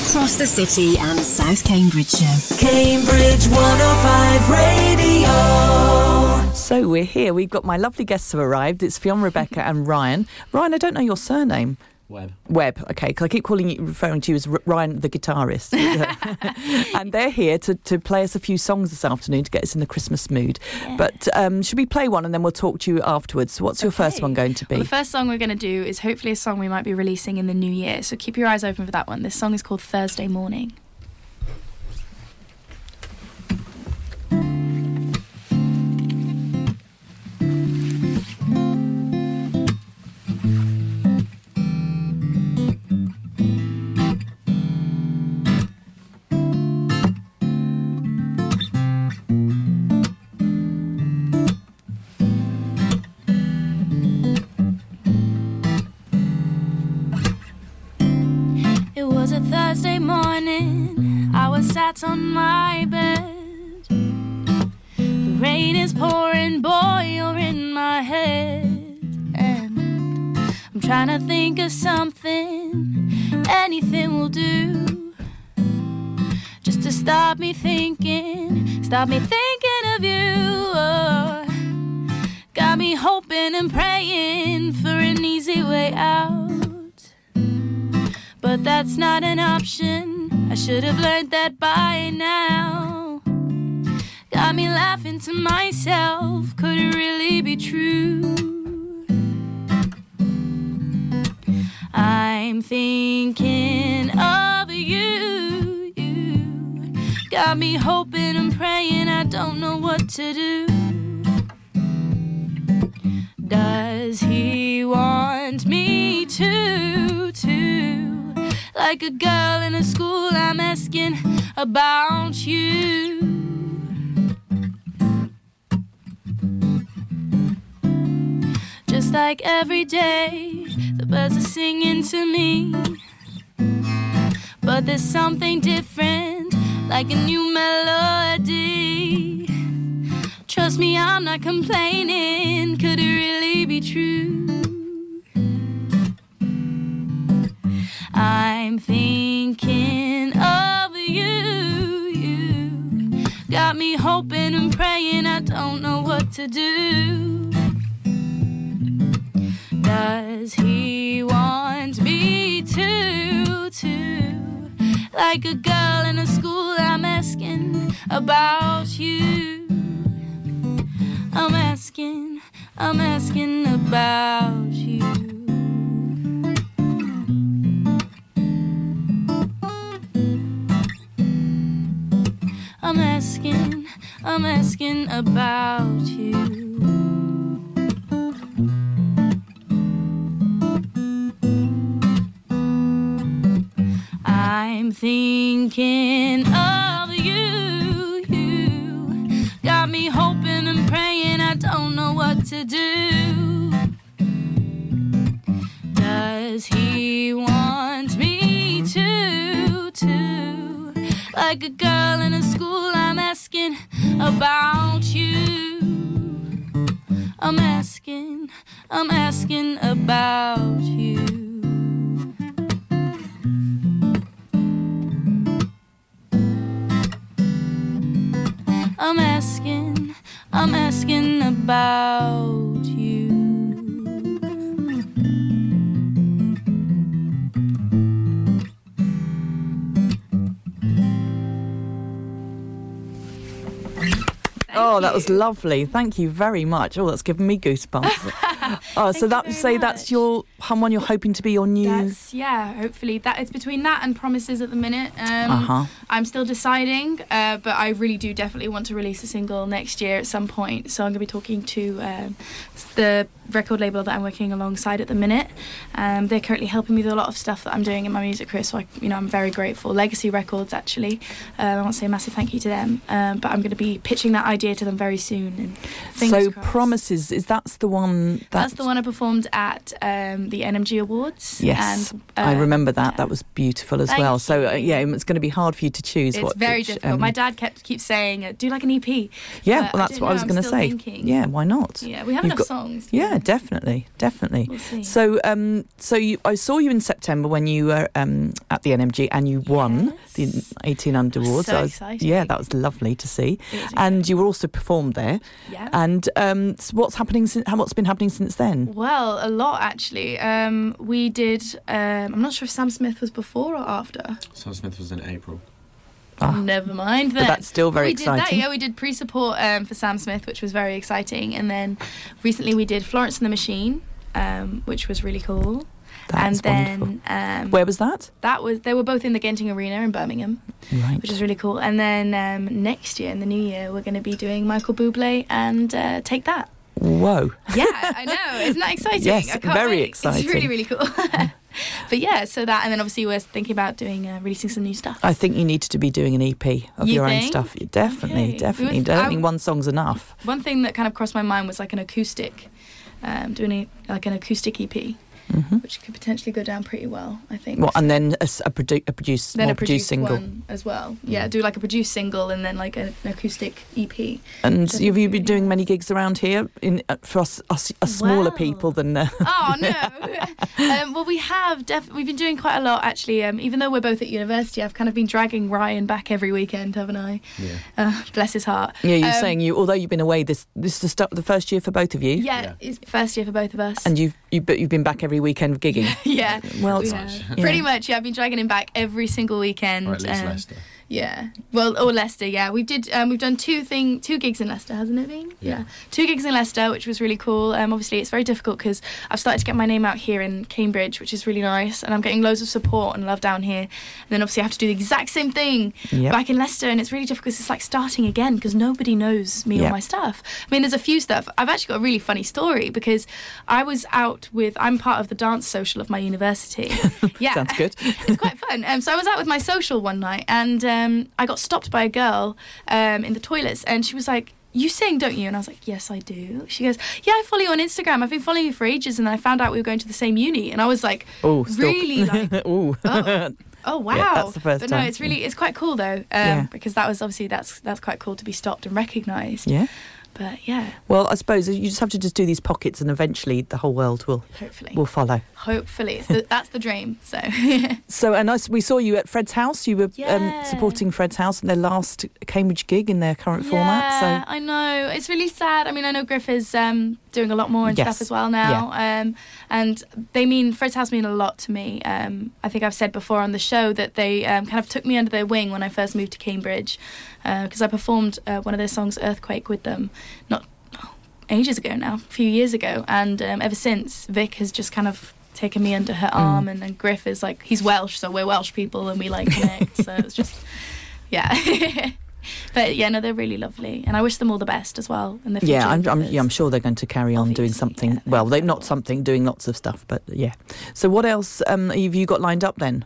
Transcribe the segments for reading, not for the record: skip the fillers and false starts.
across the city and South Cambridgeshire. Cambridge 105 Radio. So we're here. We've got my lovely guests who arrived. It's Fionn, Rebecca and Ryan. Ryan, I don't know your surname. Webb, okay, because I keep referring to you as Ryan the guitarist. And they're here to play us a few songs this afternoon to get us in the Christmas mood. Yeah. But should we play one and then we'll talk to you afterwards? What's your first one going to be? Well, the first song we're going to do is hopefully a song we might be releasing in the new year, so keep your eyes open for that one. This song is called Thursday Morning. Thursday morning, I was sat on my bed. The rain is pouring, boy, you're in my head. And I'm trying to think of something, anything will do, just to stop me thinking of you. Oh, got me hoping and praying for an easy way out. But that's not an option, I should have learned that by now. Got me laughing to myself, could it really be true? I'm thinking of you. Got me hoping and praying, I don't know what to do. Does he want me to? Like a girl in a school, I'm asking about you. Just like every day, the birds are singing to me. But there's something different, like a new melody. Trust me, I'm not complaining, could it really be true? I'm thinking of you. Got me hoping and praying, I don't know what to do. Does he want me to? Like a girl in a school, I'm asking about you. I'm asking about you. I'm asking about you. I'm thinking of you. Got me hoping and praying, I don't know what to do. Does he want me to? Like a girl in a school, I'm asking about you. I'm asking about you. I'm asking about you. Oh, that was lovely. Thank you very much. Oh, that's given me goosebumps. That's your one you're hoping to be your new... hopefully. That it's between that and Promises at the minute. I'm still deciding, but I really do definitely want to release a single next year at some point. So I'm going to be talking to the record label that I'm working alongside at the minute. They're currently helping me with a lot of stuff that I'm doing in my music career, so I'm very grateful. Legacy Records, actually. I want to say a massive thank you to them. But I'm going to be pitching that idea to them very soon. And so crossed. Promises, that's the one That's the one I performed at the NMG Awards. Yes, and, I remember that. That was beautiful as well. So, it's going to be hard for you to choose. It's very difficult. My dad keeps saying, do like an EP. Yeah, well, that's what I was going to say. Thinking. Yeah, why not? Yeah, we have enough songs. Yeah, definitely. We'll see. So, I saw you in September when you were at the NMG and you won the 18 Under Awards. So exciting. Yeah, that was lovely to see. And you were also performed there. Yeah. And so what's been happening since then? Well, a lot actually. We did. I'm not sure if Sam Smith was before or after. Sam Smith was in April. Never mind then. But that's still very exciting. We did pre-support for Sam Smith, which was very exciting. And then recently we did Florence and the Machine, which was really cool. That's wonderful. Where was that? They were both in the Genting Arena in Birmingham, which is really cool. And then next year, in the new year, we're going to be doing Michael Bublé and Take That. Whoa. Yeah, I know. Isn't that exciting? Yes, I can't very wait. exciting. It's really, really cool. But yeah, so that, and then obviously we're thinking about doing releasing some new stuff. I think you need to be doing an EP of your own think? stuff. Definitely. I don't think one song's enough. One thing that kind of crossed my mind was like an acoustic, doing an acoustic EP. Which could potentially go down pretty well, I think. Well, and then a produced single one as well. Yeah, do like a produced single and then like an acoustic EP. And have you been doing many gigs around here for us smaller people than? Oh no. Well, we have we've been doing quite a lot actually. Even though we're both at university, I've kind of been dragging Ryan back every weekend, haven't I? Yeah. Bless his heart. Yeah, you're saying although you've been away, this is the start of the first year for both of you. Yeah, it's first year for both of us. And you've been back every weekend gigging. Yeah. Well, pretty much. Yeah, I've been dragging him back every single weekend. Or at least Leicester. Yeah. Well, or Leicester. Yeah, we've done two gigs in Leicester, hasn't it been? Yeah. 2 gigs in Leicester, which was really cool. Obviously, it's very difficult because I've started to get my name out here in Cambridge, which is really nice, and I'm getting loads of support and love down here. And then obviously I have to do the exact same thing back in Leicester, and it's really difficult because it's like starting again because nobody knows me or my stuff. I mean, there's a few stuff. I've actually got a really funny story because I was out I'm part of the dance social of my university. Yeah. Sounds good. It's quite fun. So I was out with my social one night, and I got stopped by a girl in the toilets, and she was like, "You sing, don't you?" And I was like, "Yes, I do." She goes, "Yeah, I follow you on Instagram. I've been following you for ages, and then I found out we were going to the same uni." And I was like, really like, oh wow. Yeah, that's the first but time. No, it's quite cool though, because that was obviously that's quite cool to be stopped and recognised. Yeah. But yeah. Well, I suppose you just have to do these pockets, and eventually the whole world will follow. Hopefully, that's the dream. So. So, and we saw you at Fred's House. You were supporting Fred's House in their last Cambridge gig in their current format. So I know it's really sad. I mean, I know Griff is doing a lot more and stuff as well now. Yeah. And Fred's House mean a lot to me. I think I've said before on the show that they kind of took me under their wing when I first moved to Cambridge, because I performed one of their songs, Earthquake, with them, not ages ago now, a few years ago. And ever since, Vic has just kind of taken me under her arm, and then Griff is like, he's Welsh, so we're Welsh people and we like connect. So it's just, yeah. But yeah, no, they're really lovely, and I wish them all the best as well in the future. Yeah, I'm sure they're going to carry on doing something. Yeah, well, they're not something, doing lots of stuff, but yeah. So what else have you got lined up then?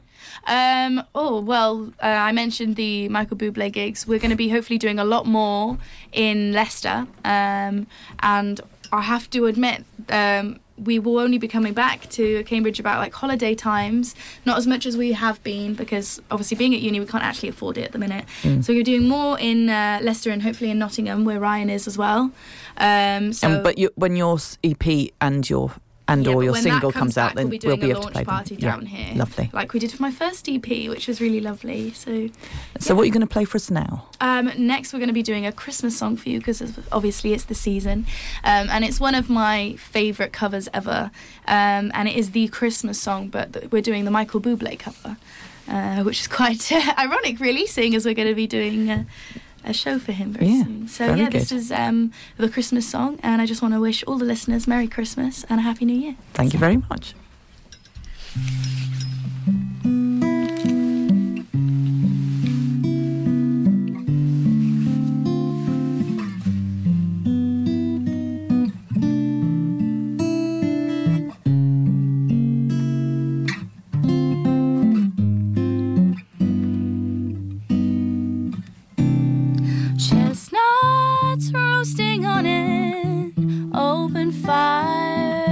I mentioned the Michael Bublé gigs. We're going to be hopefully doing a lot more in Leicester, and I have to admit, we will only be coming back to Cambridge about like holiday times, not as much as we have been, because obviously being at uni we can't actually afford it at the minute. So we're doing more in Leicester and hopefully in Nottingham, where Ryan is as well. But when your EP and your single comes out, then we'll be able to play party down here. Lovely. Like we did for my first EP, which was really lovely. So what are you going to play for us now? Next we're going to be doing a Christmas song for you, because obviously it's the season. And it's one of my favourite covers ever. And it is the Christmas song, but we're doing the Michael Bublé cover, which is quite ironic, really, seeing as we're going to be doing a show for him very soon. So this is the Christmas song, and I just want to wish all the listeners Merry Christmas and a Happy New Year. Thank you very much. Chestnuts roasting on an open fire,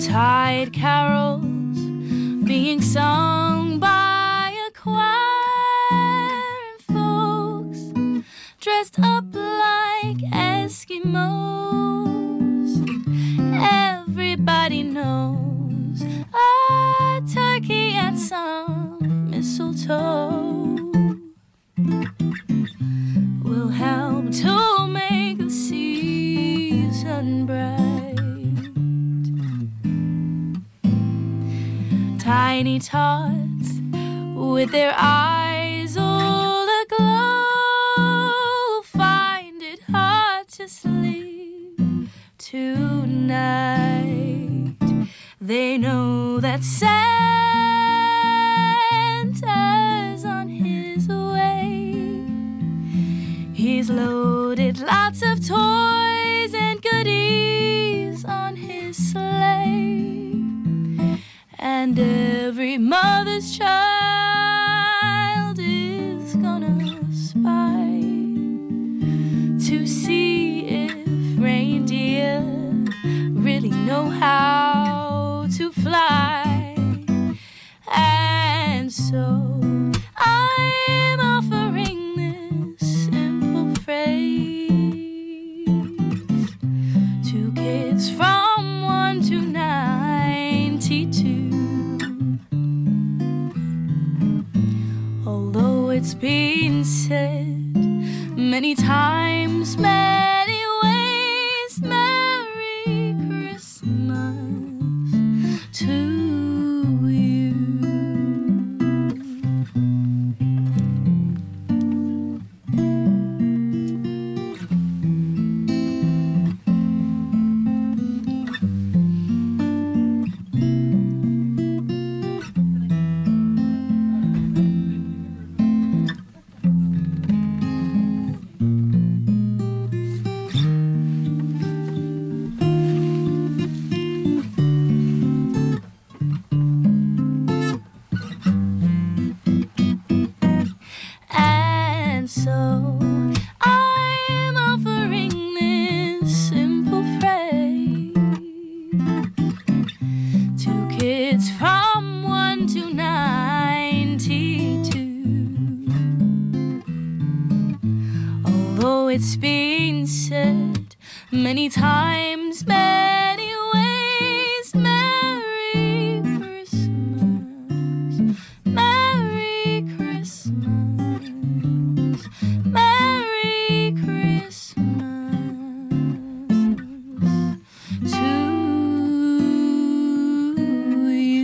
Yuletide carols being sung by a choir, and folks dressed up like Eskimos. Everybody knows a turkey and some mistletoe will help to make the season bright. Tiny tots with their eyes all aglow find it hard to sleep tonight. They know that Santa's on his way. He's loaded lots of toys and goodies on his sleigh, and every mother's child is gonna spy to see if reindeer really know how to fly. And so I'm offering this simple phrase to kids from 1 to 92. Although it's been said many times, many ways, Merry Christmas to you. So I'm offering this simple phrase to kids from 1 to 92. Although it's been said many times, many ways, Merry Christmas, Merry Christmas. Merry Christmas to you.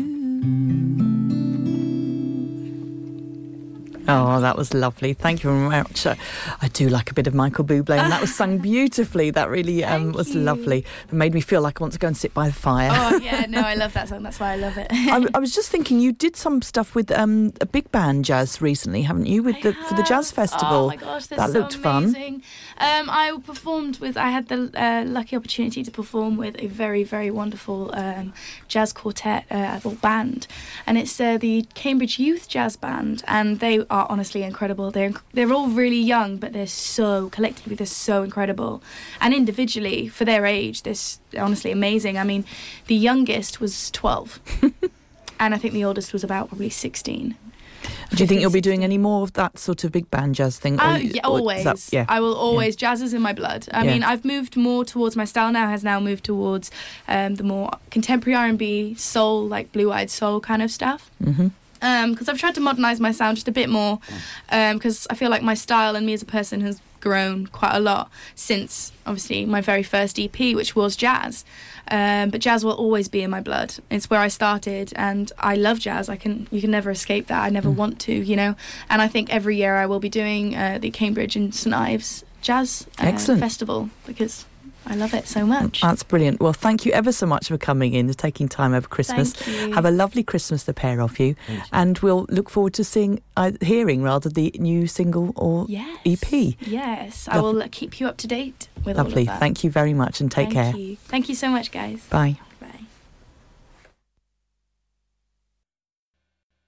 Oh, that was lovely. Thank you very much. I do like a bit of Michael Bublé, and that was sung beautifully. That really was lovely. It made me feel like I want to go and sit by the fire. Oh, yeah, no, I love that song. That's why I love it. I was just thinking, you did some stuff with a big band jazz recently, haven't you? For the jazz festival. Oh my gosh, that looked amazing. fun. I had the lucky opportunity to perform with a very, very wonderful jazz quartet or band, and it's the Cambridge Youth Jazz Band, and they are honestly incredible. They're all really young, but collectively they're so incredible, and individually for their age, they're honestly amazing. I mean, the youngest was 12, and I think the oldest was about probably 16. Do you think you'll be doing any more of that sort of big band jazz thing? Yeah, always. I will always. Yeah. Jazz is in my blood. I mean, I've moved more towards, my style now has now moved towards the more contemporary R&B, soul, like blue-eyed soul kind of stuff. Mm-hmm. Because I've tried to modernise my sound just a bit more, because I feel like my style and me as a person has grown quite a lot since, obviously, my very first EP, which was jazz. But jazz will always be in my blood. It's where I started, and I love jazz. You can never escape that. I never want to, And I think every year I will be doing the Cambridge and St Ives Jazz Festival, because I love it so much. That's brilliant. Well, thank you ever so much for coming in and taking time over Christmas. Thank you. Have a lovely Christmas, the pair of you. And we'll look forward to hearing the new single or EP. Yes, I will keep you up to date with Lovely. all of that. Thank you very much, and take care. Thank you so much, guys. Bye.